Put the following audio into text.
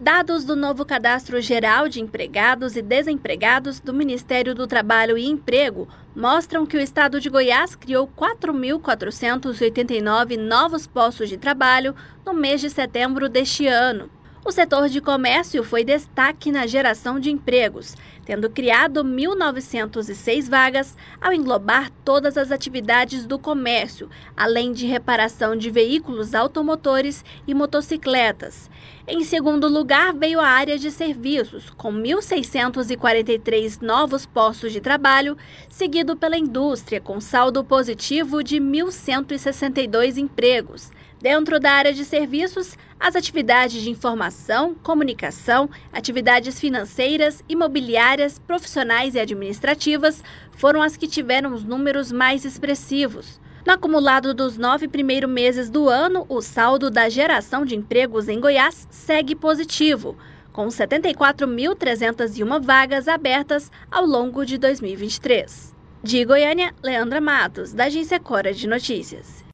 Dados do novo Cadastro Geral de Empregados e Desempregados do Ministério do Trabalho e Emprego mostram que o estado de Goiás criou 4.489 novos postos de trabalho no mês de setembro deste ano. O setor de comércio foi destaque na geração de empregos, tendo criado 1.906 vagas ao englobar todas as atividades do comércio, além de reparação de veículos automotores e motocicletas. Em segundo lugar, veio a área de serviços, com 1.643 novos postos de trabalho, seguido pela indústria, com saldo positivo de 1.162 empregos. Dentro da área de serviços, as atividades de informação, comunicação, atividades financeiras, imobiliárias, profissionais e administrativas foram as que tiveram os números mais expressivos. No acumulado dos 9 primeiros meses do ano, o saldo da geração de empregos em Goiás segue positivo, com 74.301 vagas abertas ao longo de 2023. De Goiânia, Leandra Matos, da Agência Cora de Notícias.